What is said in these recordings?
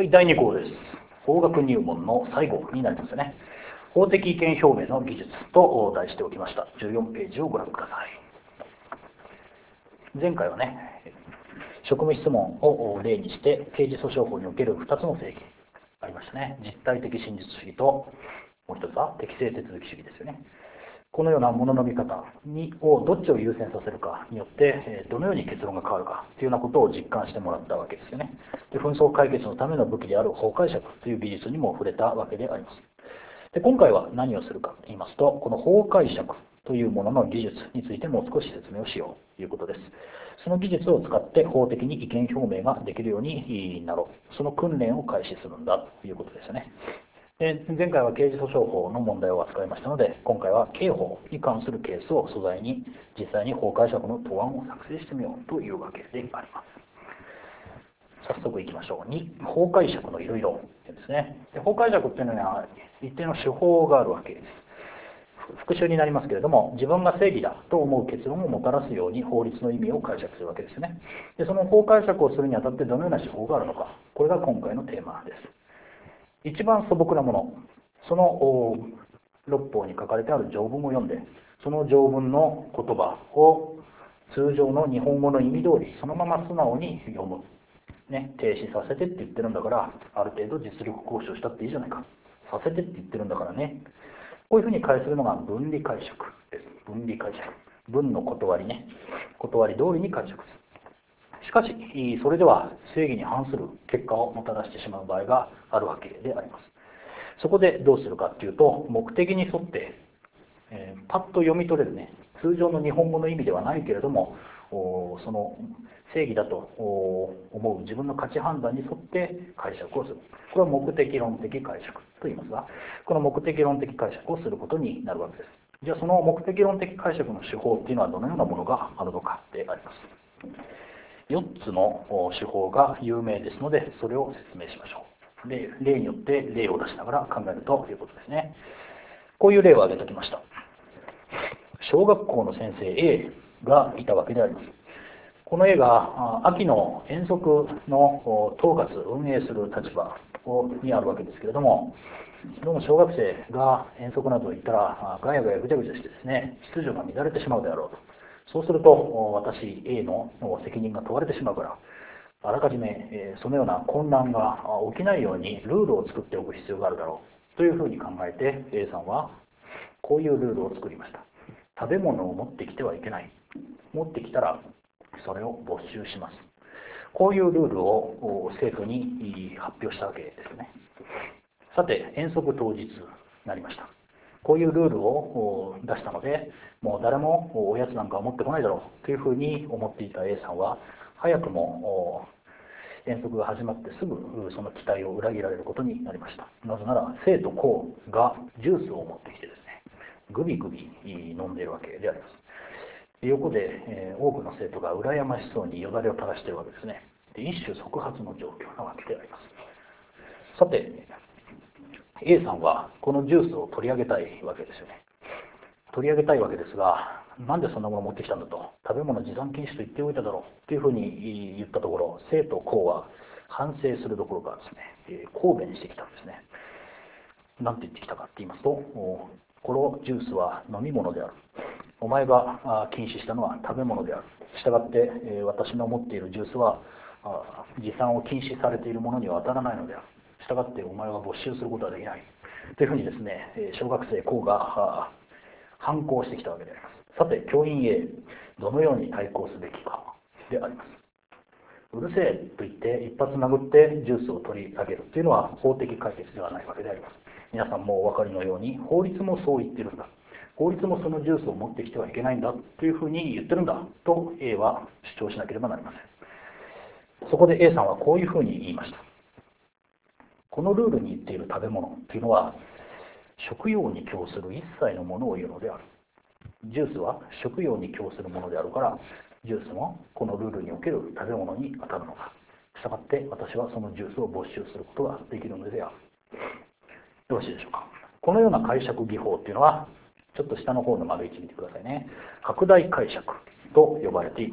はい、第2項です。法学入門の最後になりますね。法的意見表明の技術と題しておきました。14ページをご覧ください。前回はね、職務質問を例にして刑事訴訟法における2つの定義ありましたね。実体的真実主義と、もう一つは適正手続き主義ですよね。このような物の見方をどっちを優先させるかによってどのように結論が変わるかというようなことを実感してもらったわけですよね。で、紛争解決のための武器である法解釈という技術にも触れたわけであります。で、今回は何をするかと言いますと、この法解釈というものの技術についてもう少し説明をしようということです。その技術を使って法的に意見表明ができるようになろう。その訓練を開始するんだということですよね。前回は刑事訴訟法の問題を扱いましたので、今回は刑法に関するケースを素材に実際に法解釈の答案を作成してみようというわけであります。早速いきましょう。2、法解釈のいろいろですね。で、法解釈っていうのは一定の手法があるわけです。復習になりますけれども、自分が正義だと思う結論をもたらすように法律の意味を解釈するわけですよね。で、その法解釈をするにあたってどのような手法があるのか、これが今回のテーマです。一番素朴なもの、その六法に書かれてある条文を読んで、その条文の言葉を通常の日本語の意味通りそのまま素直に読む、ね、停止させてって言ってるんだから、ある程度実力行使をしたっていいじゃないか、させてって言ってるんだからね、こういうふうに解するのが分離解釈です。分離解釈、文の断りね、断り通りに解釈する。しかし、それでは正義に反する結果をもたらしてしまう場合があるわけであります。そこでどうするかっていうと、目的に沿って、パッと読み取れるね、通常の日本語の意味ではないけれども、その正義だと思う自分の価値判断に沿って解釈をする。これは目的論的解釈と言いますが、この目的論的解釈をすることになるわけです。じゃあその目的論的解釈の手法っていうのはどのようなものがあるのかであります。4つの手法が有名ですので、それを説明しましょう。例によって例を出しながら考えるということですね。こういう例を挙げておきました。小学校の先生 A がいたわけであります。この A が秋の遠足の統括運営する立場にあるわけですけれども、どうも小学生が遠足など行ったらガヤガヤぐちゃぐちゃしてですね、秩序が乱れてしまうであろうと。そうすると私 A の責任が問われてしまうから、あらかじめそのような混乱が起きないようにルールを作っておく必要があるだろうというふうに考えて A さんはこういうルールを作りました。食べ物を持ってきてはいけない。持ってきたらそれを没収します。こういうルールを政府に発表したわけですね。さて、遠足当日になりました。こういうルールを出したので、もう誰もおやつなんかは持ってこないだろうというふうに思っていた A さんは、早くも遠足が始まってすぐその期待を裏切られることになりました。なぜなら、生徒校がジュースを持ってきてですね、グビグビ飲んでいるわけであります。横で、多くの生徒が羨ましそうによだれを垂らしているわけですね。で、一種即発の状況なわけであります。さて、A さんはこのジュースを取り上げたいわけですよね。取り上げたいわけですが、なんでそんなもの持ってきたんだと、食べ物持参禁止と言っておいただろうというふうに言ったところ、生徒校は反省するどころかですね、抗弁してきたんですね。なんて言ってきたかって言いますと、このジュースは飲み物である。お前が禁止したのは食べ物である。したがって私の持っているジュースは持参を禁止されているものには当たらないのである。したがってお前は没収することはできない。というふうにですね、小学生校が反抗してきたわけであります。さて、教員 A、どのように対抗すべきかであります。うるせえと言って一発殴ってジュースを取り上げるというのは法的解決ではないわけであります。皆さんもお分かりのように法律もそう言ってるんだ。法律もそのジュースを持ってきてはいけないんだというふうに言ってるんだと A は主張しなければなりません。そこで A さんはこういうふうに言いました。このルールに言っている食べ物というのは食用に供する一切のものを言うのである。ジュースは食用に供するものであるから、ジュースもこのルールにおける食べ物に当たるのだ。したがって私はそのジュースを没収することができるのである。よろしいでしょうか。このような解釈技法っていうのは、ちょっと下の方の丸1見てくださいね。拡大解釈と呼ばれています。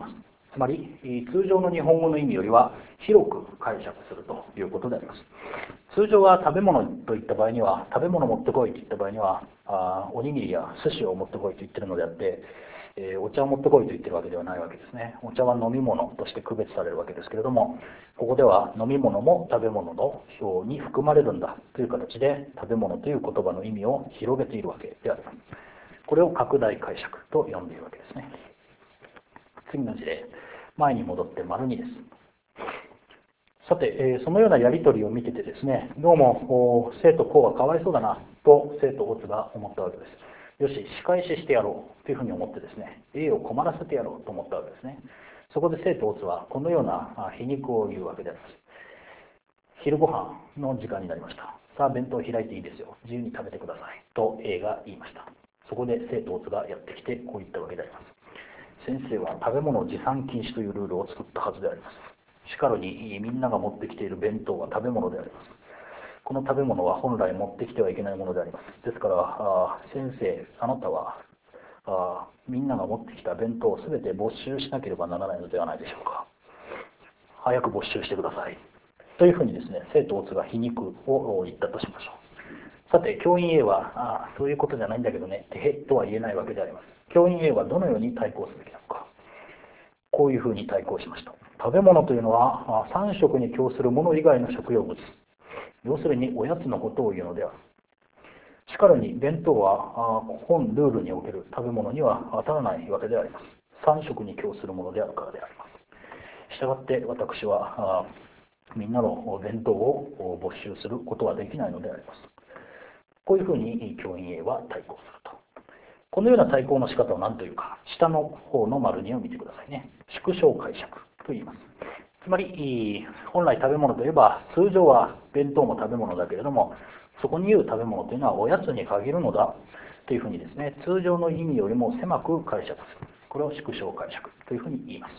つまり通常の日本語の意味よりは広く解釈するということであります。通常は食べ物といった場合には、食べ物持ってこいといった場合には、おにぎりや寿司を持ってこいと言ってるのであって、お茶を持ってこいと言ってるわけではないわけですね。お茶は飲み物として区別されるわけですけれども、ここでは飲み物も食べ物の表に含まれるんだという形で、食べ物という言葉の意味を広げているわけであります。これを拡大解釈と呼んでいるわけですね。次の事例、前に戻って丸2です。さて、そのようなやり取りを見ててですね、どうも生徒こうはかわいそうだなと生徒オツが思ったわけです。よし、仕返ししてやろうというふうに思ってですね、A を困らせてやろうと思ったわけですね。そこで生徒オツはこのような皮肉を言うわけであります。昼ご飯の時間になりました。さあ弁当を開いていいですよ。自由に食べてください。と A が言いました。そこで生徒オツがやってきてこう言ったわけであります。先生は食べ物持参禁止というルールを作ったはずであります。しかるにみんなが持ってきている弁当は食べ物であります。この食べ物は本来持ってきてはいけないものであります。ですから先生、あなたはみんなが持ってきた弁当を全て没収しなければならないのではないでしょうか。早く没収してください。というふうにですね、生徒オツが皮肉を言ったとしましょう。さて、教員 A は、そういうことじゃないんだけどね、てへとは言えないわけであります。教員 A はどのように対抗すべきなのか。こういうふうに対抗しました。食べ物というのは3食に供するもの以外の食用物、要するにおやつのことを言うのである。しかるに弁当は本ルールにおける食べ物には当たらないわけであります。3食に供するものであるからであります。したがって私はみんなの弁当を没収することはできないのであります。こういうふうに教員 A は対抗すると。このような対抗の仕方を何というか、下の方の丸2を見てくださいね。縮小解釈と言います。つまり、本来食べ物といえば、通常は弁当も食べ物だけれども、そこに言う食べ物というのはおやつに限るのだというふうにですね、通常の意味よりも狭く解釈する。これを縮小解釈というふうに言います。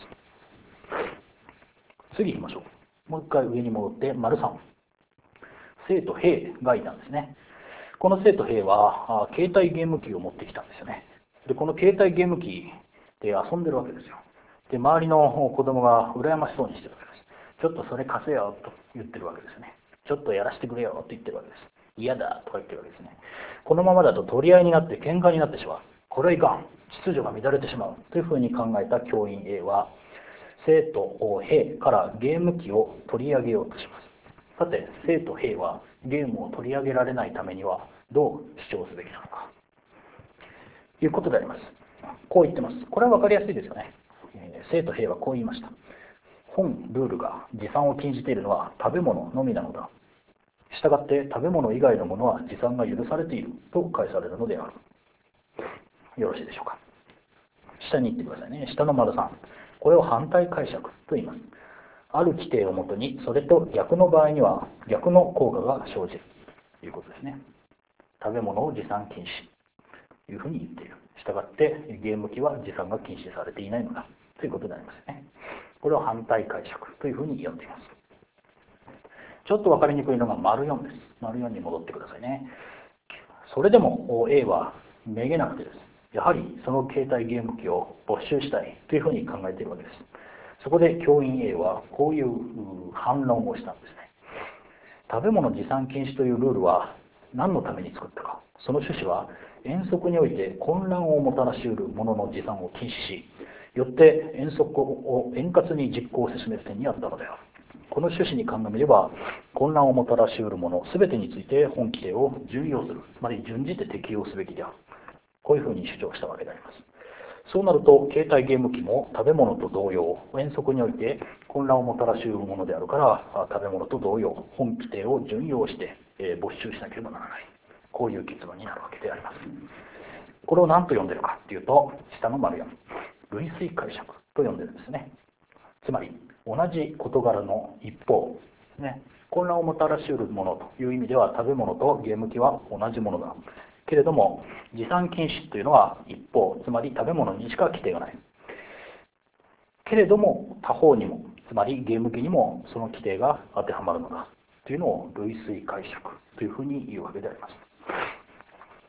次行きましょう。もう一回上に戻って丸3。生徒 A がいたんですね。この生徒 A は携帯ゲーム機を持ってきたんですよね。で、この携帯ゲーム機で遊んでるわけですよ。で、周りの子供が羨ましそうにしてるわけです。ちょっとそれ貸せよと言ってるわけですよね。ちょっとやらせてくれよと言ってるわけです。嫌だとか言ってるわけですね。このままだと取り合いになって喧嘩になってしまう。これはいかん。秩序が乱れてしまう。というふうに考えた教員 A は、生徒 A からゲーム機を取り上げようとします。さて、生徒 A はゲームを取り上げられないためにはどう主張すべきなのかということであります。こう言ってます。これは分かりやすいですよね。生徒 A はこう言いました。本ルールが持参を禁じているのは食べ物のみなのだ。したがって食べ物以外のものは持参が許されていると返されるのである。よろしいでしょうか。下に行ってくださいね。下の丸3。これを反対解釈と言います。ある規定をもとに、それと逆の場合には逆の効果が生じるということですね。食べ物を持参禁止というふうに言っている。したがってゲーム機は持参が禁止されていないのだということになりますね。これを反対解釈というふうに呼んでいます。ちょっと分かりにくいのが丸4です。丸4に戻ってくださいね。それでも A はめげなくてです。やはりその携帯ゲーム機を没収したいというふうに考えているわけです。そこで教員 A はこういう反論をしたんですね。食べ物持参禁止というルールは何のために作ったか。その趣旨は遠足において混乱をもたらしうるものの持参を禁止し、よって遠足を円滑に実行を進める点にあったのである。この趣旨に鑑みれば、混乱をもたらしうるもの全てについて本規定を準用する、つまり準じて適用すべきである。こういうふうに主張したわけであります。そうなると、携帯ゲーム機も食べ物と同様、遠足において混乱をもたらしうるものであるから、食べ物と同様、本規定を準用して、没収しなければならない。こういう結論になるわけであります。これを何と呼んでるかというと、下の丸4、類推解釈と呼んでるんですね。つまり、同じ事柄の一方ですね。混乱をもたらしうるものという意味では、食べ物とゲーム機は同じものだ。けれども、持参禁止というのは一方、つまり食べ物にしか規定がない。けれども、他方にも、つまりゲーム機にもその規定が当てはまるのだというのを類推解釈というふうに言うわけであります。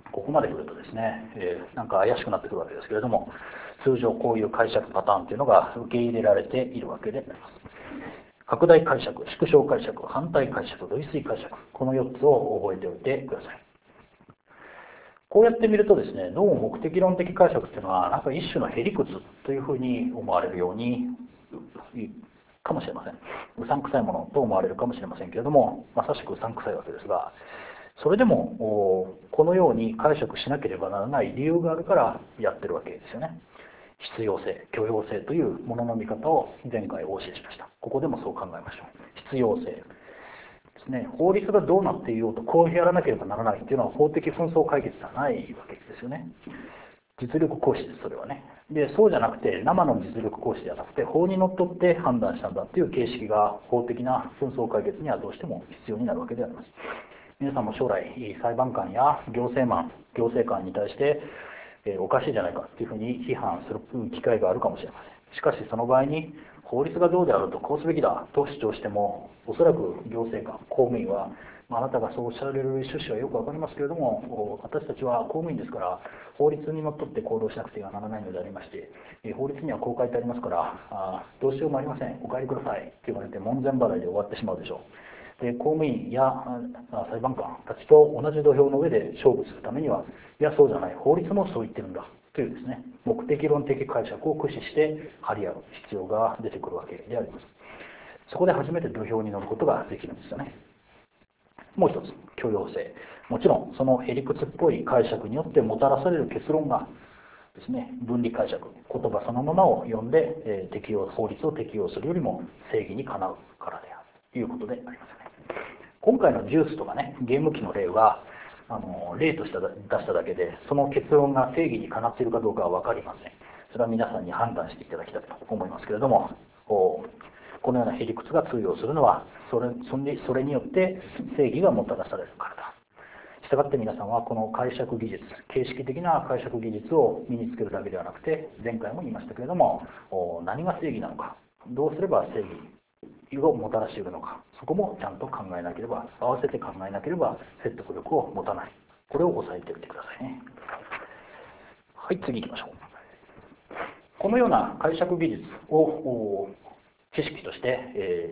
ここまで来るとですね、なんか怪しくなってくるわけですけれども、通常こういう解釈パターンというのが受け入れられているわけであります。拡大解釈、縮小解釈、反対解釈、類推解釈、この4つを覚えておいてください。こうやって見るとですね、どうも目的論的解釈っていうのは、なんか一種のへりくつというふうに思われるようにかもしれません。うさんくさいものと思われるかもしれませんけれども、まさしくうさんくさいわけですが、それでもこのように解釈しなければならない理由があるからやってるわけですよね。必要性、許容性というものの見方を前回お教えしました。ここでもそう考えましょう。必要性ですね。法律がどうなっていようとこうやらなければならないというのは法的紛争解決ではないわけですよね。実力行使です、それはね。で、そうじゃなくて、生の実力行使ではなくて、法にのっとって判断したんだという形式が法的な紛争解決にはどうしても必要になるわけであります。皆さんも将来、裁判官や行政官に対して、おかしいじゃないかというふうに批判する機会があるかもしれません。しかしその場合に法律がどうであろうとこうすべきだと主張しても、おそらく行政官、公務員は、あなたがそうおっしゃられる趣旨はよくわかりますけれども、私たちは公務員ですから法律にのっとって行動しなくてはならないのでありまして、法律にはこう書いてありますからどうしようもありません、お帰りくださいと言われて門前払いで終わってしまうでしょう。で、公務員や裁判官たちと同じ土俵の上で勝負するためには、いやそうじゃない、法律もそう言ってるんだというですね、目的論的解釈を駆使して張り合う必要が出てくるわけであります。そこで初めて土俵に乗ることができるんですよね。もう一つ、許容性。もちろんそのへりくつっぽい解釈によってもたらされる結論がですね、分離解釈、言葉そのままを読んで、法律を適用するよりも正義にかなうからであるということでありますよね。今回のジュースとかね、ゲーム機の例は例として出しただけで、その結論が正義にかなっているかどうかは分かりません。それは皆さんに判断していただきたいと思いますけれども、このようなへりくつが通用するのはそれによって正義がもたらされるからだ。したがって皆さんはこの解釈技術、形式的な解釈技術を身につけるだけではなくて、前回も言いましたけれども、何が正義なのか、どうすれば正義をもたらしているのか、そこもちゃんと考えなければ、合わせて考えなければ説得力を持たない。これを押さえておいてくださいね。はい、次行きましょう。このような解釈技術を知識として、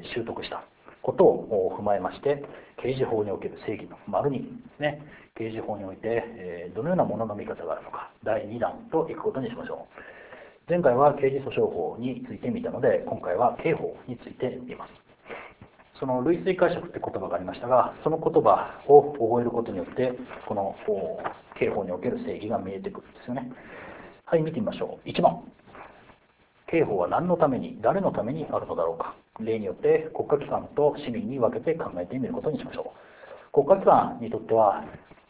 習得したことを踏まえまして、刑事法における正義の丸2ですね、刑事法において、どのようなものの見方があるのか、第2弾といくことにしましょう。前回は刑事訴訟法について見たので、今回は刑法について見ます。その類推解釈って言葉がありましたが、その言葉を覚えることによって、この刑法における正義が見えてくるんですよね。はい、見てみましょう。1番。刑法は何のために、誰のためにあるのだろうか。例によって国家機関と市民に分けて考えてみることにしましょう。国家機関にとっては、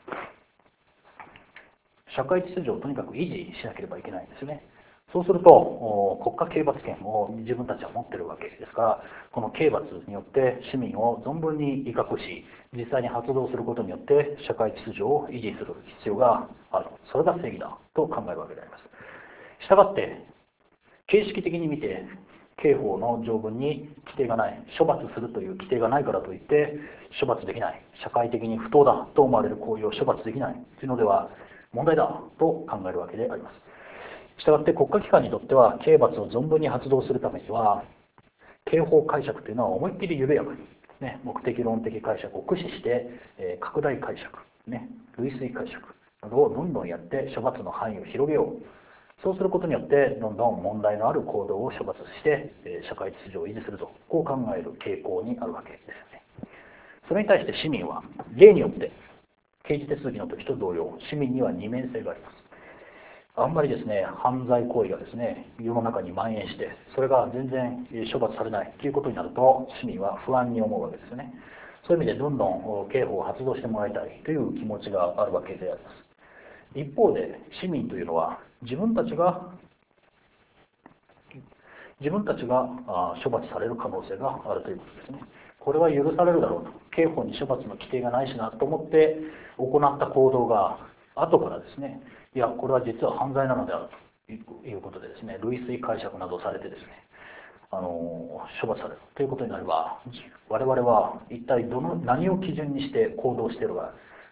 社会秩序をとにかく維持しなければいけないんですよね。そうすると、国家刑罰権を自分たちは持っているわけですから、この刑罰によって市民を存分に威嚇し、実際に発動することによって社会秩序を維持する必要がある。それが正義だと考えるわけであります。したがって、形式的に見て、刑法の条文に規定がない、処罰するという規定がないからといって処罰できない、社会的に不当だと思われる行為を処罰できないというのでは問題だと考えるわけであります。したがって国家機関にとっては刑罰を存分に発動するためには、刑法解釈というのは思いっきり緩やかに、ね、目的論的解釈を駆使して、拡大解釈、ね、類推解釈などをどんどんやって処罰の範囲を広げよう。そうすることによってどんどん問題のある行動を処罰して社会秩序を維持すると、こう考える傾向にあるわけですよね。それに対して市民は例によって刑事手続きの時と同様、市民には二面性があります。あんまりですね、犯罪行為がですね、世の中に蔓延して、それが全然処罰されないということになると、市民は不安に思うわけですよね。そういう意味でどんどん刑法を発動してもらいたいという気持ちがあるわけであります。一方で市民というのは自分たちが処罰される可能性があるということですね。これは許されるだろうと、刑法に処罰の規定がないしなと思って行った行動が後からですね、いやこれは実は犯罪なのであるということでですね、類推解釈などをされてですね、処罰されるということになれば、我々は一体何を基準にして行動しているか、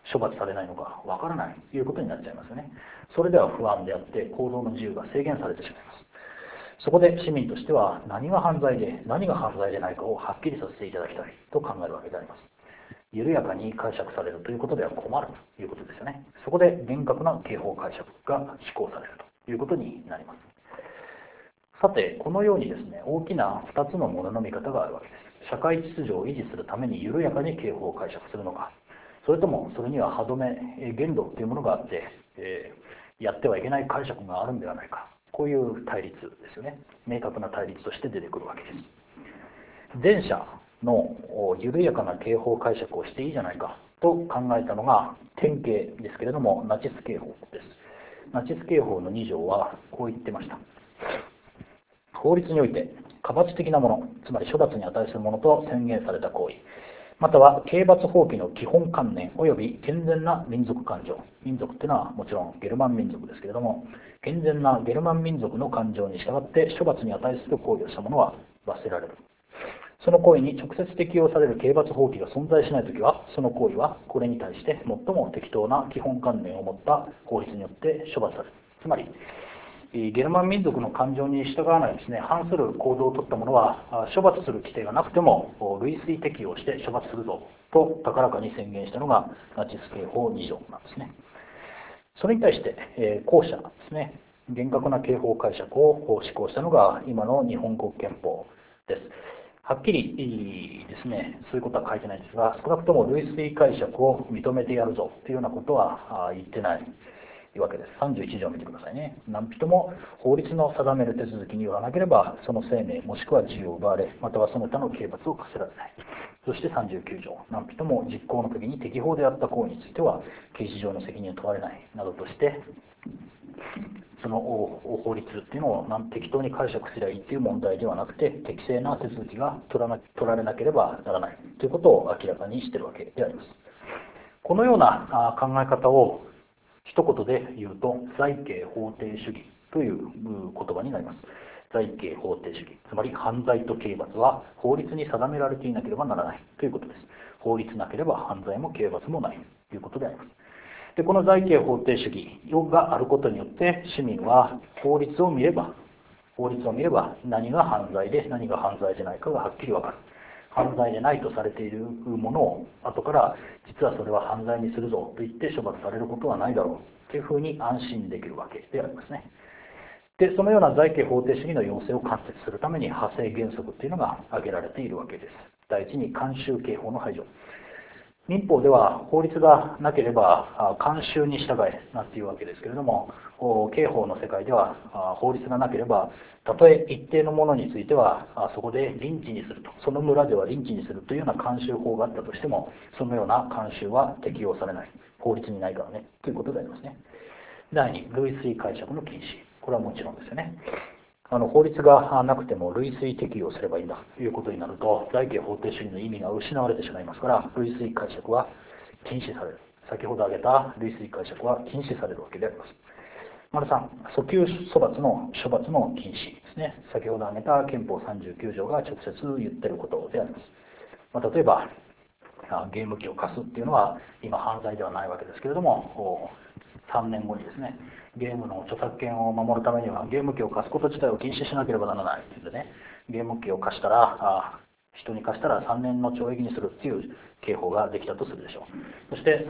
処罰されないのかわからないということになっちゃいますよね。それでは不安であって行動の自由が制限されてしまいます。そこで市民としては何が犯罪で何が犯罪でないかをはっきりさせていただきたいと考えるわけであります。緩やかに解釈されるということでは困るということですよね。そこで厳格な刑法解釈が施行されるということになります。さて、このようにですね、大きな2つのものの見方があるわけです。社会秩序を維持するために緩やかに刑法を解釈するのか、それともそれには歯止め、限度というものがあって、やってはいけない解釈があるんではないか、こういう対立ですよね。明確な対立として出てくるわけです。前者の緩やかな刑法解釈をしていいじゃないかと考えたのが典型ですけれども、ナチス刑法です。ナチス刑法の2条はこう言ってました。法律において過罰的なもの、つまり処罰に値するものと宣言された行為、または刑罰法規の基本観念及び健全な民族感情、民族っていうのはもちろんゲルマン民族ですけれども、健全なゲルマン民族の感情に従って処罰に値する行為をした者は罰せられる。その行為に直接適用される刑罰法規が存在しないときは、その行為はこれに対して最も適当な基本観念を持った法律によって処罰される。つまりゲルマン民族の感情に従わないですね、反する行動を取った者は処罰する規定がなくても類推適用して処罰するぞと高らかに宣言したのがナチス刑法2条なんですね。それに対して後者ですね、厳格な刑法解釈を施行したのが今の日本国憲法です。はっきりですね、そういうことは書いてないんですが、少なくとも類推解釈を認めてやるぞというようなことは言ってないわけです。31条を見てくださいね。何人も法律の定める手続きによらなければ、その生命もしくは自由を奪われ、またはその他の刑罰を課せられない。そして39条、何人も実行の時に適法であった行為については、刑事上の責任を問われないなどとして、その法律っていうのを適当に解釈すればいいっていう問題ではなくて、適正な手続きが取られなければならないということを明らかにしているわけであります。このような考え方を一言で言うと、罪刑法定主義という言葉になります。罪刑法定主義、つまり犯罪と刑罰は法律に定められていなければならないということです。法律なければ犯罪も刑罰もないということであります。で、この罪刑法定主義があることによって、市民は法律を見れば何が犯罪で何が犯罪でないかがはっきり分かる。犯罪でないとされているものを後から実はそれは犯罪にするぞと言って処罰されることはないだろうというふうに安心できるわけでありますね。で、そのような罪刑法定主義の要請を貫徹するために派生原則というのが挙げられているわけです。第一に慣習刑法の排除。民法では法律がなければ慣習に従えなんていうわけですけれども、刑法の世界では法律がなければ、たとえ一定のものについてはそこでリンチにすると、その村ではリンチにするというような慣習法があったとしても、そのような慣習は適用されない、法律にないからねということでありますね。第2、類推解釈の禁止。これはもちろんですよね。法律がなくても類推適用すればいいんだということになると、罪刑法定主義の意味が失われてしまいますから、類推解釈は禁止される。先ほど挙げた類推解釈は禁止されるわけであります。丸3、訴求処罰の禁止ですね。先ほど挙げた憲法39条が直接言っていることであります。例えば、ゲーム機を貸すっていうのは今犯罪ではないわけですけれども、3年後にですね、ゲームの著作権を守るためにはゲーム機を貸すこと自体を禁止しなければならないというのでね、ゲーム機を貸したら人に貸したら3年の懲役にするっていう刑法ができたとするでしょう。そして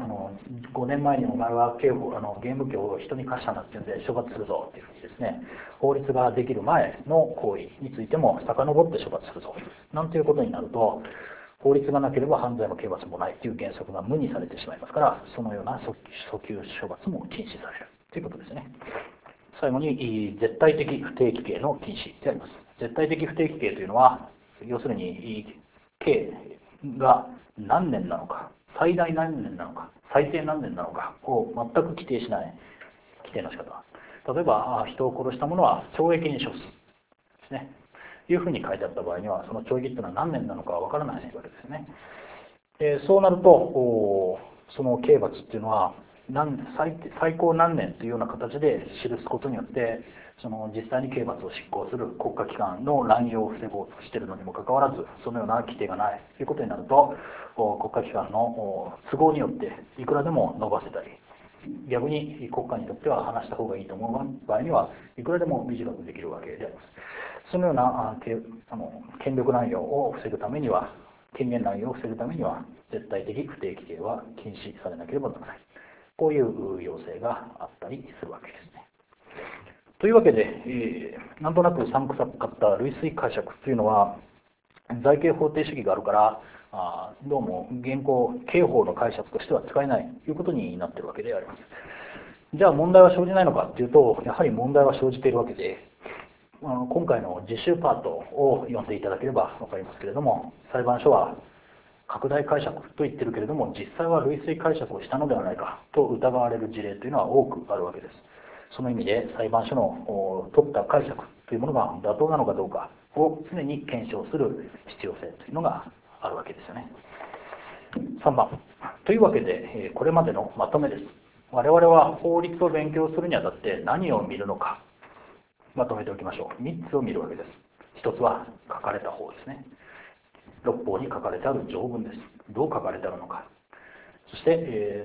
5年前にお前はゲーム機を人に貸したんだっていうんで処罰するぞっていうふうにですね、法律ができる前の行為についても遡って処罰するぞなんていうことになると、法律がなければ犯罪も刑罰もないという原則が無にされてしまいますから、そのような訴求処罰も禁止されるということですね。最後に絶対的不定期刑の禁止であります。絶対的不定期刑というのは、要するに刑が何年なのか、最大何年なのか、最低何年なのかを全く規定しない規定の仕方。例えば人を殺した者は懲役に処すですね。いうふうに書いてあった場合には、その懲役というのは何年なのかわからないわけですね。そうなると、その刑罰っていうのは最高何年というような形で記すことによって、 その実際に刑罰を執行する国家機関の乱用を防ごうとしているのにもかかわらず、そのような規定がないということになると、国家機関の都合によっていくらでも伸ばせたり、逆に国家にとっては話した方がいいと思う場合にはいくらでも短くできるわけであります。そのような権力乱用を防ぐためには、権限乱用を防ぐためには、絶対的不定規定は禁止されなければならない。こういう要請があったりするわけですね。というわけで、なんとなく散臭かった類推解釈というのは、罪刑法定主義があるから、どうも現行刑法の解釈としては使えないということになっているわけであります。じゃあ問題は生じないのかというと、やはり問題は生じているわけで、今回の実習パートを読んでいただければ分かりますけれども、裁判所は拡大解釈と言ってるけれども、実際は類推解釈をしたのではないかと疑われる事例というのは多くあるわけです。その意味で裁判所の取った解釈というものが妥当なのかどうかを常に検証する必要性というのがあるわけですよね。3番。というわけで、これまでのまとめです。我々は法律を勉強するにあたって何を見るのか、まとめておきましょう。3つを見るわけです。1つは書かれた法ですね。六法に書かれてある条文です。どう書かれてあるのか。そして、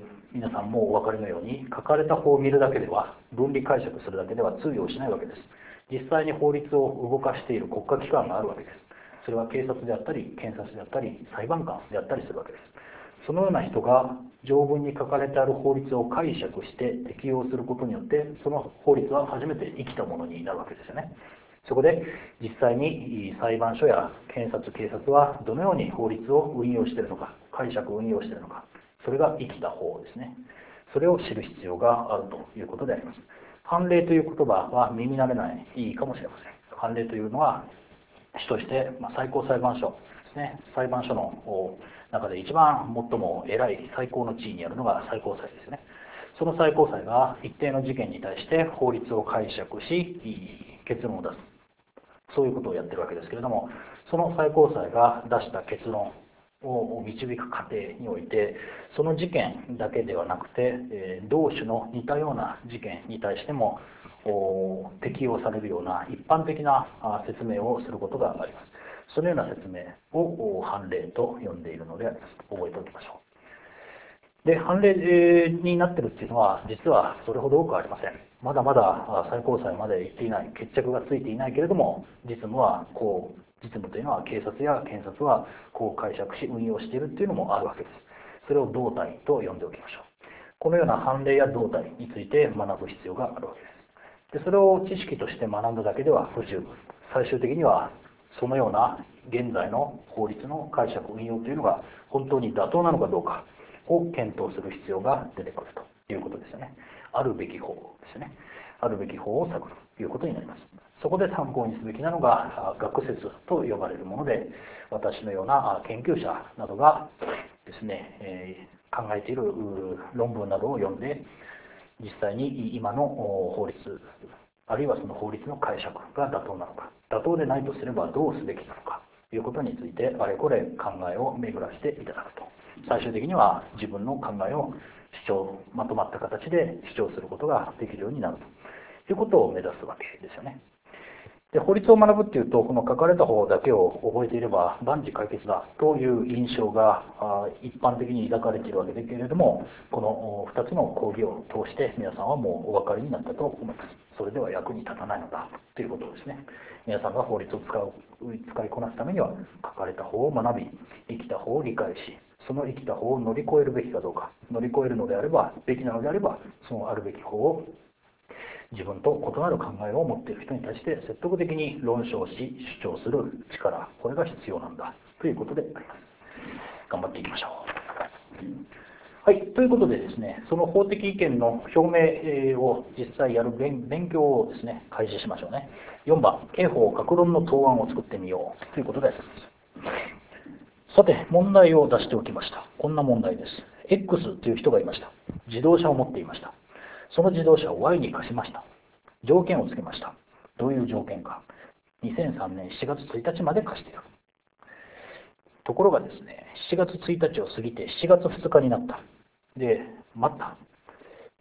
皆さんもお分かりのように、書かれた法を見るだけでは、分離解釈するだけでは通用しないわけです。実際に法律を動かしている国家機関があるわけです。それは警察であったり、検察であったり、裁判官であったりするわけです。そのような人が条文に書かれてある法律を解釈して適用することによって、その法律は初めて生きたものになるわけですよね。そこで実際に裁判所や検察、警察はどのように法律を運用しているのか、解釈を運用しているのか、それが生きた法ですね。それを知る必要があるということであります。判例という言葉は耳慣れないかもしれません。判例というのは主として最高裁判所ですね。裁判所の中で一番最も偉い最高の地位にあるのが最高裁ですね。その最高裁が一定の事件に対して法律を解釈し結論を出す、そういうことをやってるわけですけれども、その最高裁が出した結論を導く過程において、その事件だけではなくて、同種の似たような事件に対しても適用されるような一般的な説明をすることがあります。そのような説明を判例と呼んでいるのであります。覚えておきましょう。で、判例になっているっていうのは、実はそれほど多くありません。まだまだ最高裁まで行っていない、決着がついていないけれども、実務というのは警察や検察はこう解釈し運用しているっていうのもあるわけです。それを動態と呼んでおきましょう。このような判例や動態について学ぶ必要があるわけです。で、それを知識として学んだだけでは不十分。最終的にはそのような現在の法律の解釈運用というのが本当に妥当なのかどうかを検討する必要が出てくるということですよね。あるべき法ですよね。あるべき法を探るということになります。そこで参考にすべきなのが学説と呼ばれるもので、私のような研究者などがですね、考えている論文などを読んで、実際に今の法律、あるいはその法律の解釈が妥当なのか、妥当でないとすればどうすべきなのかということについてあれこれ考えを巡らせていただくと、最終的には自分の考えをまとまった形で主張することができるようになるということを目指すわけですよね。で、法律を学ぶっていうと、この書かれた方だけを覚えていれば万事解決だという印象が一般的に抱かれているわけですけれども、この2つの講義を通して皆さんはもうお分かりになったと思います。それでは役に立たないのだということですね。皆さんが法律を使いこなすためには、書かれた法を学び、生きた法を理解し、その生きた法を乗り越えるべきかどうか、乗り越えるのであれば、べきなのであれば、そのあるべき法を自分と異なる考えを持っている人に対して説得的に論証し主張する力、これが必要なんだということであります。頑張っていきましょう。はい、ということでですね、その法的意見の表明を実際やる勉強をですね、開始しましょうね。4番、刑法各論の答案を作ってみようということであります。さて、問題を出しておきました。こんな問題です。X という人がいました。自動車を持っていました。その自動車を Y に貸しました。条件をつけました。どういう条件か。2003年7月1日まで貸している。ところがですね、7月1日を過ぎて7月2日になった。で、待った。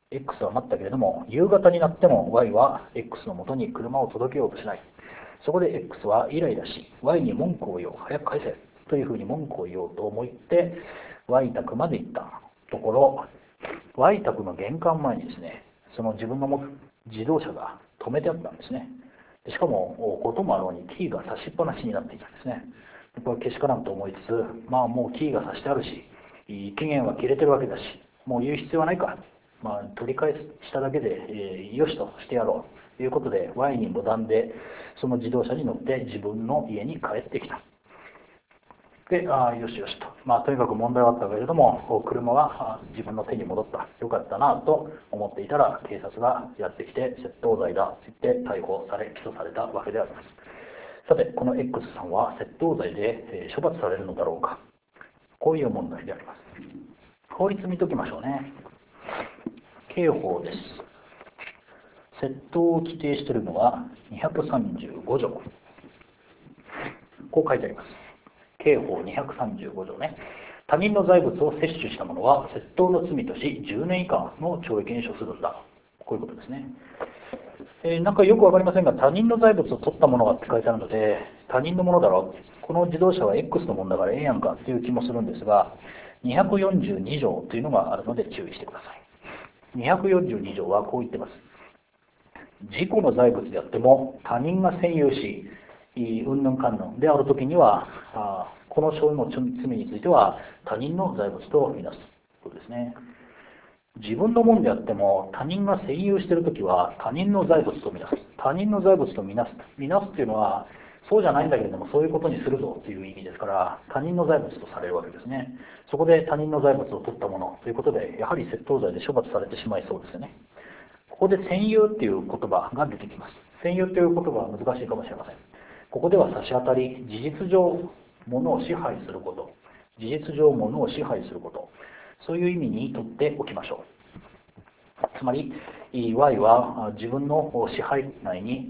X は待ったけれども、夕方になっても Y は X のもとに車を届けようとしない。そこで X はイライラし、Y に文句を言おう、早く返せというふうに文句を言おうと思って、Y 宅まで行ったところ、Y 宅の玄関前にですね、その自分の自動車が止めてあったんですね。しかも、こともあろうにキーが差しっぱなしになっていたんですね。これけしからんと思いつつ、まあもうキーが差してあるし、期限は切れてるわけだし、もう言う必要はないか。まあ、取り返しただけで、よしとしてやろうということで、Y に無断でその自動車に乗って自分の家に帰ってきた。で、よしよしと。まあ、とにかく問題はあったけれども、車は自分の手に戻った。よかったなと思っていたら、警察がやってきて、窃盗罪だと言って逮捕され、起訴されたわけであります。さて、この X さんは窃盗罪で処罰されるのだろうか。こういう問題であります。法律見ときましょうね。刑法です。窃盗を規定しているのは235条。こう書いてあります。刑法235条ね。他人の財物を摂取した者は窃盗の罪とし10年以下の懲役に処するんだ。こういうことですね。なんかよくわかりませんが、他人の財物を取ったものがって書いてあるので、他人のものだろう。この自動車は X のものだからええやんかっていう気もするんですが、242条というのがあるので注意してください。242条はこう言ってます。自己の財物であっても他人が占有し、うんぬんかんぬんであるときには、この章の罪については他人の財物とみなすことですね。自分のものであっても他人が占有しているときは他人の財物とみなす。他人の財物とみなす。みなすっていうのはそうじゃないんだけれどもそういうことにするぞという意味ですから他人の財物とされるわけですね。そこで他人の財物を取ったものということでやはり窃盗罪で処罰されてしまいそうですよね。ここで占有っていう言葉が出てきます。占有という言葉は難しいかもしれません。ここでは差し当たり、事実上物を支配すること、事実上物を支配すること、そういう意味にとっておきましょう。つまり、Y は自分の支配内に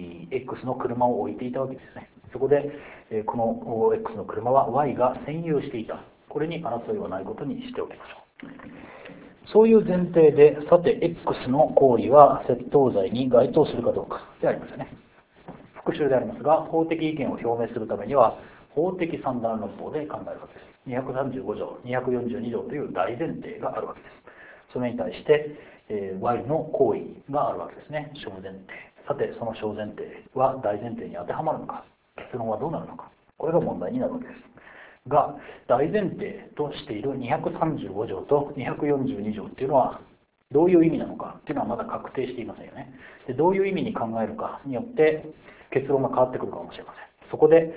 X の車を置いていたわけですね。そこで、この X の車は Y が占有していた。これに争いはないことにしておきましょう。そういう前提で、さて X の行為は窃盗罪に該当するかどうかでありますよね。復習でありますが、法的意見を表明するためには、法的三段論法で考えるわけです。235条、242条という大前提があるわけです。それに対して、Y の行為があるわけですね。小前提。さて、その小前提は大前提に当てはまるのか、結論はどうなるのか、これが問題になるわけです。が、大前提としている235条と242条っていうのは、どういう意味なのかっていうのはまだ確定していませんよね。で、どういう意味に考えるかによって結論が変わってくるかもしれません。そこで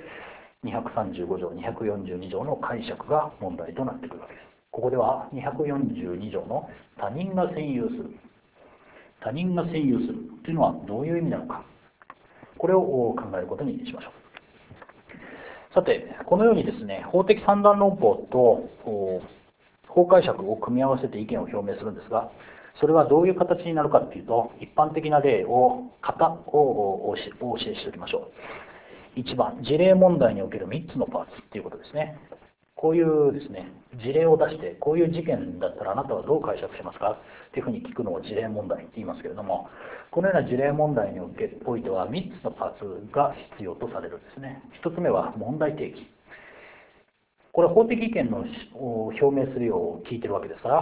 235条、242条の解釈が問題となってくるわけです。ここでは242条の他人が占有する。他人が占有するというのはどういう意味なのか。これを考えることにしましょう。さて、このようにですね、法的三段論法と法解釈を組み合わせて意見を表明するんですが、それはどういう形になるかというと、一般的な例を、型をお教えしておきましょう。1番、事例問題における3つのパーツということですね。こういうですね、事例を出して、こういう事件だったらあなたはどう解釈しますかというふうに聞くのを事例問題と言いますけれども、このような事例問題においては3つのパーツが必要とされるんですね。1つ目は問題提起。これは法的意見を表明するよう聞いてるわけですから、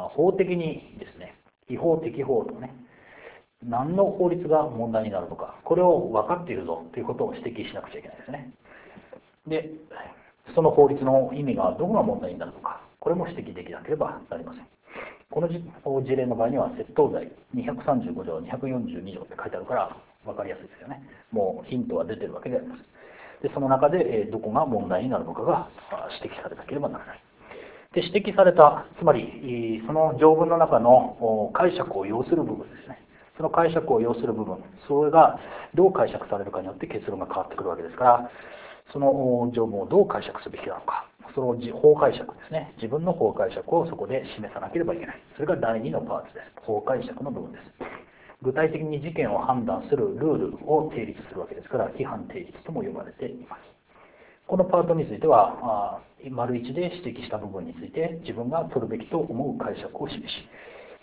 法的にですね、違法適法とね、何の法律が問題になるのか、これを分かっているぞということを指摘しなくちゃいけないですね。で、その法律の意味がどこが問題になるのか、これも指摘できなければなりません。この事例の場合には窃盗罪235条、242条って書いてあるから分かりやすいですよね。もうヒントは出てるわけであります。で、その中でどこが問題になるのかが指摘されなければならない。で、指摘された、つまりその条文の中の解釈を要する部分ですね。その解釈を要する部分、それがどう解釈されるかによって結論が変わってくるわけですから、その条文をどう解釈すべきなのか、その法解釈ですね。自分の法解釈をそこで示さなければいけない。それが第2のパーツです。法解釈の部分です。具体的に事件を判断するルールを定立するわけですから、規範定立とも呼ばれています。このパートについては、丸1で指摘した部分について自分が取るべきと思う解釈を示し、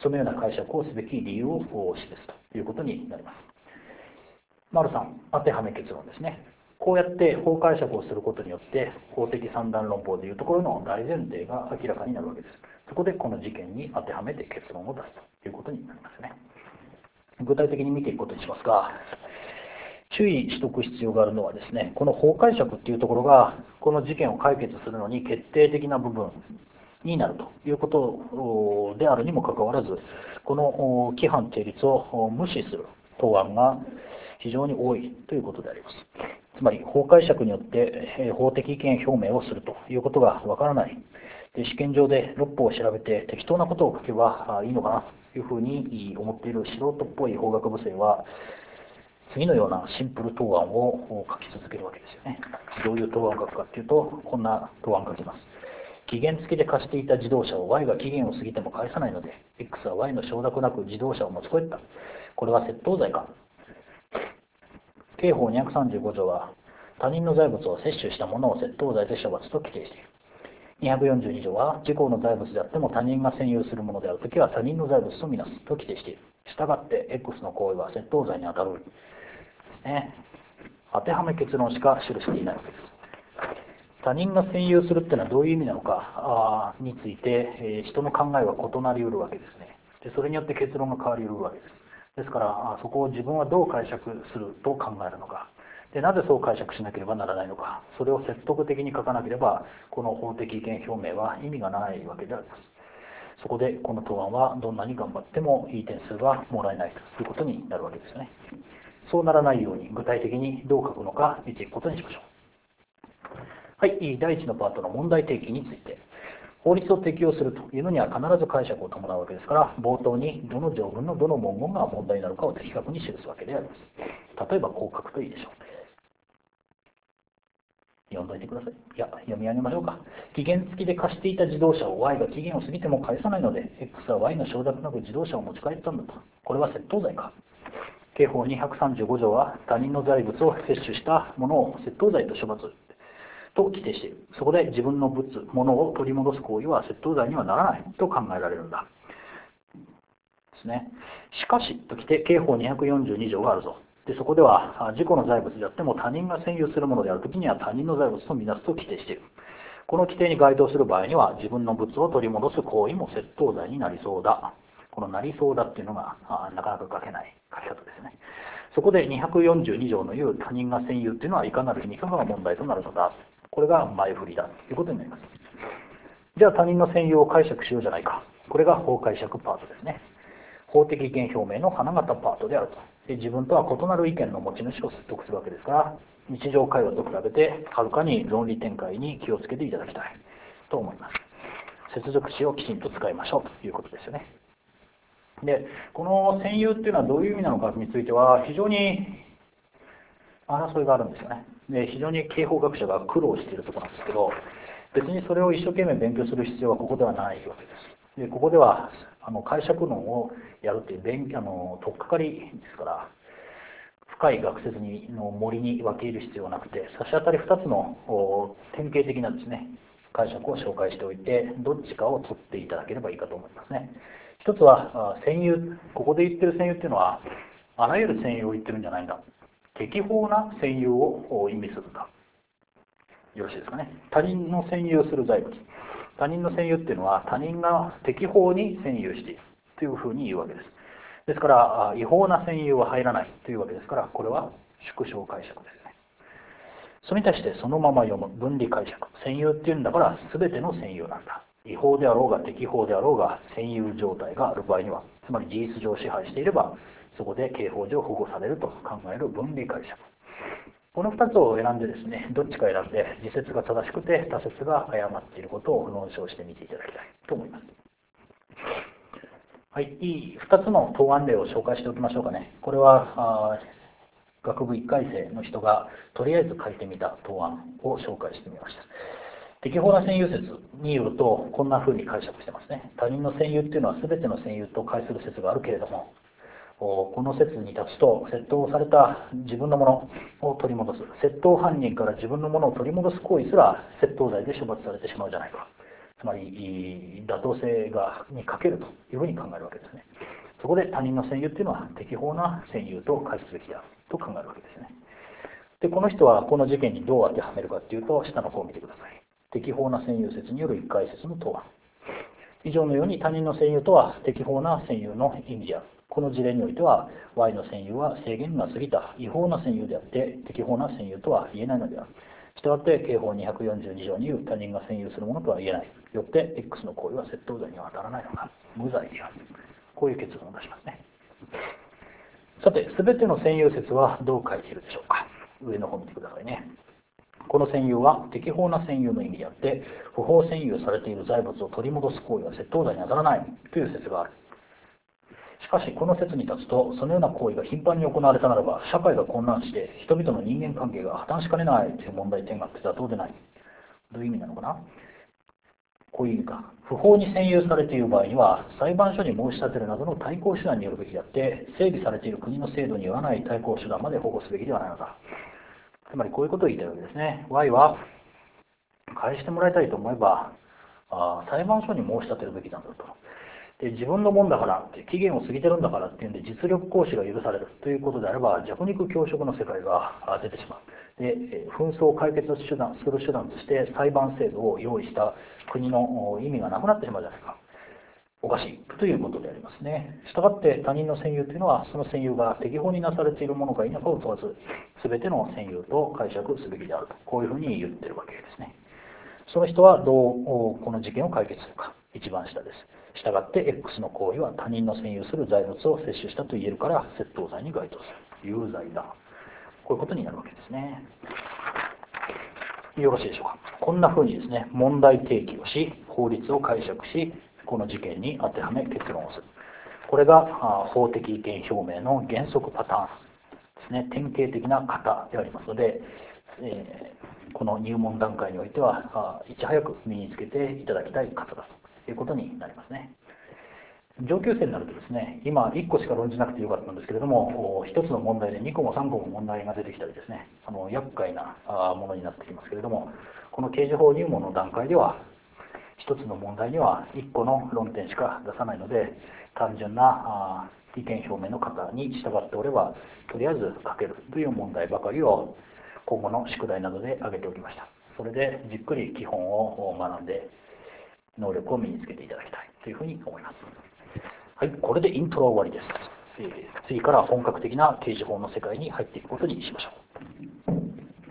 そのような解釈をすべき理由を示すということになります。丸3、当てはめ結論ですね。こうやって法解釈をすることによって法的三段論法でいうところの大前提が明らかになるわけです。そこでこの事件に当てはめて結論を出すということになりますね。具体的に見ていくことにしますが、注意しておく必要があるのはですね、この法解釈っていうところがこの事件を解決するのに決定的な部分になるということであるにもかかわらず、この規範定律を無視する答案が非常に多いということであります。つまり法解釈によって法的意見表明をするということがわからない。で、試験場で6法を調べて適当なことを書けばいいのかなというふうに思っている素人っぽい法学部生は、次のようなシンプル答案を書き続けるわけですよね。どういう答案を書くかというと、こんな答案を書きます。期限付きで貸していた自動車を Y が期限を過ぎても返さないので、X は Y の承諾なく自動車を持ち帰った。これは窃盗罪か。刑法235条は、他人の財物を摂取したものを窃盗罪で処罰と規定している。242条は、自公の財物であっても他人が占有するものであるときは他人の財物とみなすと規定している。したがって、X の行為は窃盗罪に当たる。ですね。当てはめ結論しか記していないわけです。他人が占有するっていうのはどういう意味なのかについて、人の考えは異なりうるわけですね。で、それによって結論が変わりうるわけです。ですから、そこを自分はどう解釈すると考えるのか。で、なぜそう解釈しなければならないのか。それを説得的に書かなければ、この法的意見表明は意味がないわけであります。そこで、この答案はどんなに頑張ってもいい点数がもらえないということになるわけですよね。そうならないように具体的にどう書くのか見ていくことにしましょう。はい、第1のパートの問題提起について。法律を適用するというのには必ず解釈を伴うわけですから、冒頭にどの条文のどの文言が問題になるかを的確に記すわけであります。例えばこう書くといいでしょう。読んどいてください。いや、読み上げましょうか。期限付きで貸していた自動車を Y が期限を過ぎても返さないので、X は Y の承諾なく自動車を持ち帰ったんだと。これは窃盗罪か。刑法235条は他人の財物を摂取したものを窃盗罪と処罰と規定している。そこで自分の物を取り戻す行為は窃盗罪にはならないと考えられるんだ。ですね。しかしときて刑法242条があるぞ。で、そこでは自己の財物であっても他人が占有するものであるときには他人の財物とみなすと規定している。この規定に該当する場合には自分の物を取り戻す行為も窃盗罪になりそうだ。このなりそうだっていうのがなかなか書けない書き方ですね。そこで242条の言う他人が占有っていうのはいかなる意味かが問題となるのだ。これが前振りだということになります。じゃあ他人の占有を解釈しようじゃないか。これが法解釈パートですね。法的意見表明の花形パートであると。で、自分とは異なる意見の持ち主を説得するわけですから、日常会話と比べてはるかに論理展開に気をつけていただきたいと思います。接続詞をきちんと使いましょうということですよね。で、この占有っていうのはどういう意味なのかについては非常に争いがあるんですよね。で、非常に刑法学者が苦労しているところなんですけど、別にそれを一生懸命勉強する必要はここではないわけです。で、ここでは解釈論をやるっていう取っかかりですから、深い学説の森に分け入る必要はなくて、差し当たり2つの典型的なですね、解釈を紹介しておいて、どっちかを取っていただければいいかと思いますね。一つは占有、ここで言ってる占有っていうのは、あらゆる占有を言ってるんじゃないんだ。適法な占有を意味するんだ。よろしいですかね。他人の占有する財物。他人の占有っていうのは他人が適法に占有しているというふうに言うわけです。ですから違法な占有は入らないというわけですから、これは縮小解釈ですね。それに対してそのまま読む分離解釈。占有っていうんだから全ての占有なんだ。違法であろうが適法であろうが占有状態がある場合には、つまり事実上支配していれば、そこで刑法上保護されると考える分離解釈。この2つを選んでですね、どっちか選んで、自説が正しくて他説が誤っていることを論証してみていただきたいと思います。はい、2つの答案例を紹介しておきましょうかね。これは学部1回生の人がとりあえず書いてみた答案を紹介してみました。適法な占有説によると、こんな風に解釈してますね。他人の占有っていうのは全ての占有と解する説があるけれども、この説に立つと、窃盗された自分のものを取り戻す。窃盗犯人から自分のものを取り戻す行為すら窃盗罪で処罰されてしまうじゃないか。 つまり妥当性に欠けるというふうに考えるわけですね。そこで他人の占有というのは適法な占有と解すべきであると考えるわけですね。で、この人はこの事件にどう当てはめるかというと、下の方を見てください。適法な占有説による一回説の答案。以上のように他人の占有とは適法な占有の意味である。この事例においては Y の占有は制限が過ぎた違法な占有であって適法な占有とは言えないのである。したがって刑法242条に言う他人が占有するものとは言えない。よって X の行為は窃盗罪には当たらないのが無罪である。こういう結論を出しますね。さて、すべての占有説はどう書いているでしょうか。上の方見てくださいね。この占有は適法な占有の意味であって、不法占有されている財物を取り戻す行為は窃盗罪に当たらないという説がある。しかし、この説に立つと、そのような行為が頻繁に行われたならば、社会が混乱して、人々の人間関係が破綻しかねないという問題点があって妥当でない。どういう意味なのかな。こういう意味か。不法に占有されている場合には、裁判所に申し立てるなどの対抗手段によるべきであって、整備されている国の制度によらない対抗手段まで保護すべきではないのだ。つまりこういうことを言いたいわけですね。Y は返してもらいたいと思えば、裁判所に申し立てるべきなんだと。で、自分のもんだからって、期限を過ぎてるんだからっていうんで、実力行使が許されるということであれば、弱肉強食の世界が出てしまう。で、紛争を解決する手段として裁判制度を用意した国の意味がなくなってしまうじゃないか。おかしいということでありますね。したがって他人の占有というのは、その占有が適法になされているものか否かを問わず、全ての占有と解釈すべきであると、こういうふうに言ってるわけですね。その人はどうこの事件を解決するか。一番下です。したがって X の行為は他人の占有する財物を摂取したと言えるから窃盗罪に該当する。有罪だ。こういうことになるわけですね。よろしいでしょうか。こんな風にですね、問題提起をし、法律を解釈し、この事件に当てはめ結論をする。これが法的意見表明の原則パターンですね。典型的な型でありますので、この入門段階においてはいち早く身につけていただきたい型だということになりますね。上級生になるとですね、今1個しか論じなくてよかったんですけれども、1つの問題で2個も3個も問題が出てきたりですね、厄介なものになってきますけれども、この刑事法入門の段階では、1つの問題には1個の論点しか出さないので、単純な意見表明の方に従っておれば、とりあえず書けるという問題ばかりを今後の宿題などで挙げておきました。それでじっくり基本を学んで、能力を身につけていただきたいというふうに思います。はい、これでイントロは終わりです。次から本格的な刑事法の世界に入っていくことにしましょう。